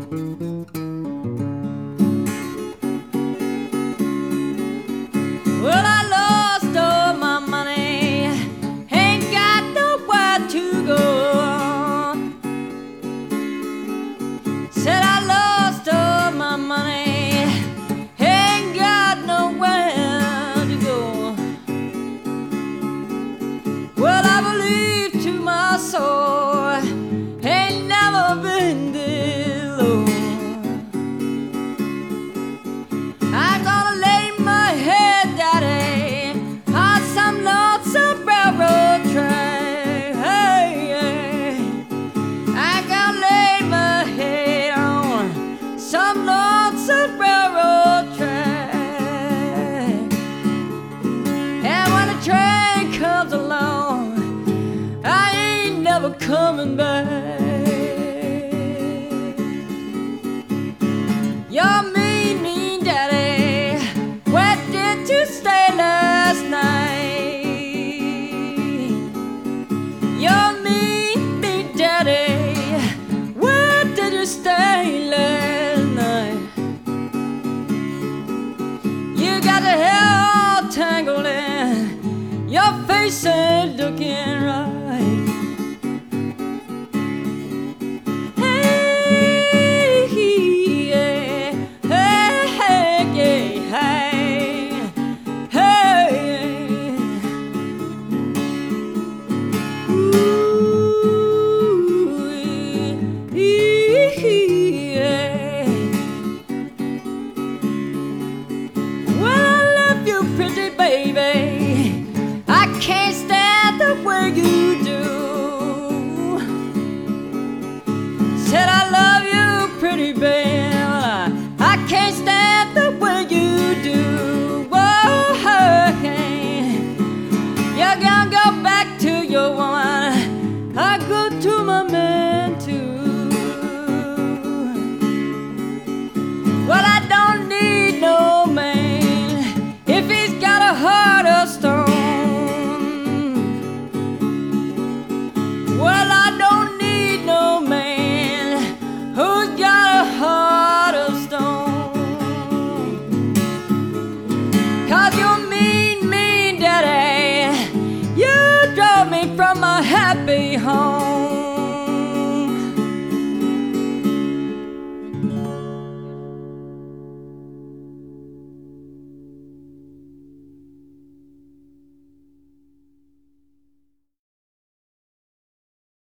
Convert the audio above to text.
Well, I lost all my money, ain't got nowhere to go. Said I lost all my money, ain't got nowhere to go. Well, I believe to my soul, ain't never been this low. I'm gonna lay my head, Daddy, on some lonesome railroad track. Hey, hey. I'm gonna lay my head on some lonesome railroad track. And when the train comes along, I ain't never coming back. You're mean, mean daddy, where did you stay last night? You're mean, mean daddy, where did you stay last night? You got your hair all tangled in, your face